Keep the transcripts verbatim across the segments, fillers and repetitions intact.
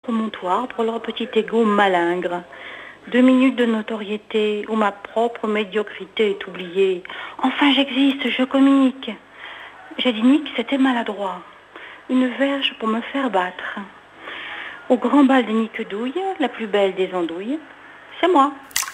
promontoire pour leur petit égo malingre. Deux minutes de notoriété où ma propre médiocrité est oubliée. Enfin, j'existe, je communique. J'ai dit Nick, c'était maladroit. Une verge pour me faire battre. Au grand bal des Niquedouilles, la plus belle des andouilles, c'est moi.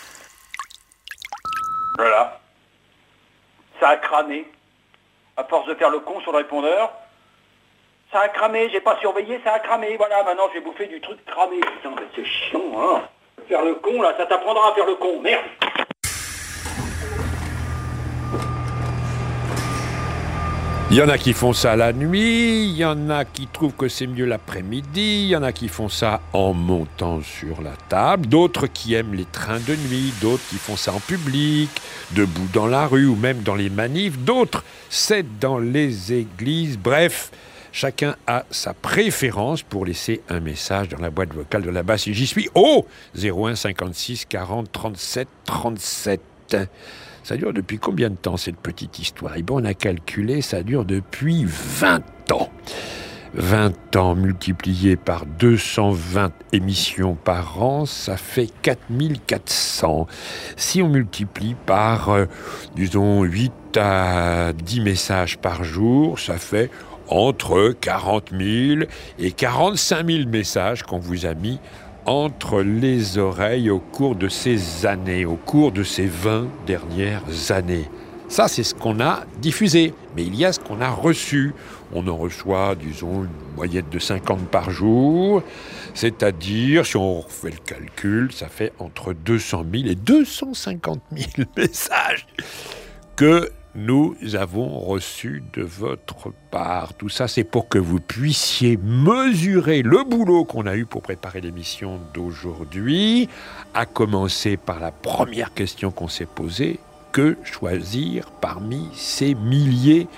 Voilà. Ça a cramé. À force de faire le con sur le répondeur, ça a cramé, j'ai pas surveillé, ça a cramé. Voilà, maintenant j'ai bouffé du truc cramé. Putain, mais c'est chiant, hein. Faire le con, là, ça t'apprendra à faire le con, merde. Il y en a qui font ça la nuit, il y en a qui trouvent que c'est mieux l'après-midi, il y en a qui font ça en montant sur la table, d'autres qui aiment les trains de nuit, d'autres qui font ça en public, debout dans la rue ou même dans les manifs, d'autres c'est dans les églises, bref, chacun a sa préférence pour laisser un message dans la boîte vocale de la basse et j'y suis au zéro un cinquante-six quarante trente-sept trente-sept. Ça dure depuis combien de temps, cette petite histoire ? Et bon, on a calculé, ça dure depuis vingt ans. vingt ans multiplié par deux cent vingt émissions par an, ça fait quatre mille quatre cents. Si on multiplie par, euh, disons, huit à dix messages par jour, ça fait entre quarante mille et quarante-cinq mille messages qu'on vous a mis entre les oreilles au cours de ces années, au cours de ces vingt dernières années. Ça, c'est ce qu'on a diffusé. Mais il y a ce qu'on a reçu. On en reçoit, disons, une moyenne de cinquante par jour. C'est-à-dire, si on refait le calcul, ça fait entre deux cent mille et deux cent cinquante mille messages que nous avons reçus de votre part. Tout ça, c'est pour que vous puissiez mesurer le boulot qu'on a eu pour préparer l'émission d'aujourd'hui, à commencer par la première question qu'on s'est posée, que choisir parmi ces milliers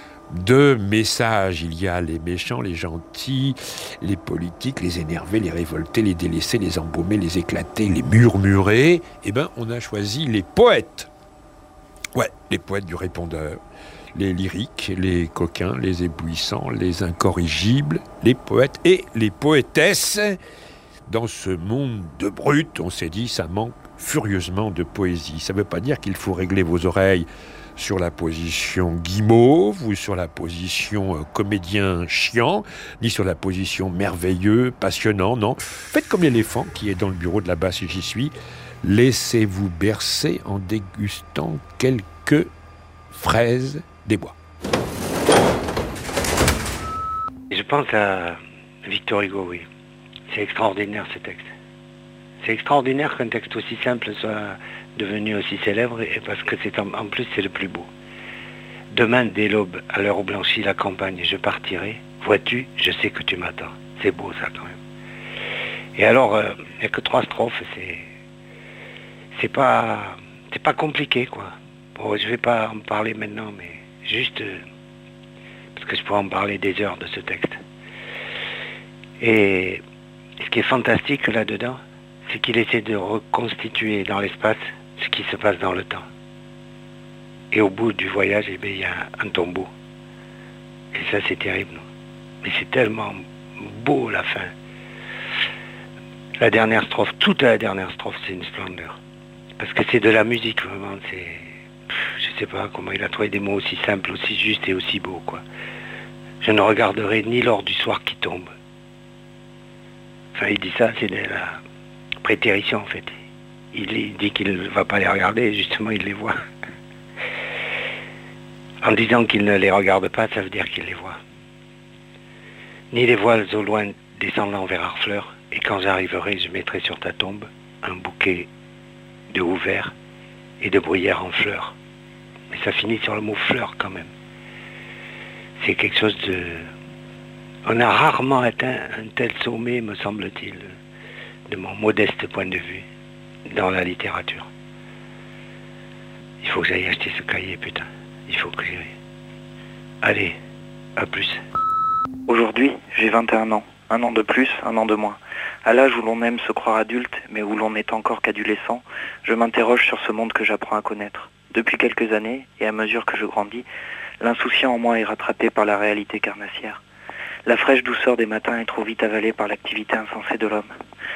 de messages? Il y a les méchants, les gentils, les politiques, les énervés, les révoltés, les délaissés, les embaumés, les éclatés, les murmurés. Eh bien, on a choisi les poètes. Ouais, les poètes du répondeur, les lyriques, les coquins, les éblouissants, les incorrigibles, les poètes et les poétesses. Dans ce monde de brutes, on s'est dit, ça manque furieusement de poésie. Ça ne veut pas dire qu'il faut régler vos oreilles sur la position guimauve ou sur la position euh, comédien chiant, ni sur la position merveilleux, passionnant, non. Faites comme l'éléphant qui est dans le bureau de la basse et j'y suis. Laissez-vous bercer en dégustant quelques fraises des bois. Je pense à Victor Hugo, oui. C'est extraordinaire ce texte. C'est extraordinaire qu'un texte aussi simple soit devenu aussi célèbre, et parce que c'est en, en plus c'est le plus beau. Demain, dès l'aube, à l'heure où blanchit la campagne, je partirai. Vois-tu, je sais que tu m'attends. C'est beau ça quand même. Et alors, il euh, n'y a que trois strophes, c'est... C'est pas, c'est pas compliqué, quoi. Bon, je vais pas en parler maintenant, mais juste euh, parce que je pourrais en parler des heures de ce texte. Et ce qui est fantastique là-dedans, c'est qu'il essaie de reconstituer dans l'espace ce qui se passe dans le temps. Et au bout du voyage, eh bien, il y a un tombeau. Et ça, c'est terrible, non ? Mais c'est tellement beau, la fin. La dernière strophe, toute la dernière strophe, c'est une splendeur. Parce que c'est de la musique, vraiment, c'est... Je sais pas comment il a trouvé des mots aussi simples, aussi justes et aussi beaux, quoi. Je ne regarderai ni l'or du soir qui tombe. Enfin, il dit ça, c'est de la prétérition, en fait. Il, il dit qu'il ne va pas les regarder, et justement, il les voit. En disant qu'il ne les regarde pas, ça veut dire qu'il les voit. Ni les voiles au loin descendant vers Harfleur, et quand j'arriverai, je mettrai sur ta tombe un bouquet de houverts et de bruyères en fleurs. Mais ça finit sur le mot fleurs quand même. C'est quelque chose de... On a rarement atteint un tel sommet, me semble-t-il, de mon modeste point de vue, dans la littérature. Il faut que j'aille acheter ce cahier, putain. Il faut que j'aille. Allez, à plus. Aujourd'hui, j'ai vingt et un ans. Un an de plus, un an de moins. À l'âge où l'on aime se croire adulte, mais où l'on n'est encore qu'adolescent, je m'interroge sur ce monde que j'apprends à connaître. Depuis quelques années, et à mesure que je grandis, l'insouciant en moi est rattrapé par la réalité carnassière. La fraîche douceur des matins est trop vite avalée par l'activité insensée de l'homme.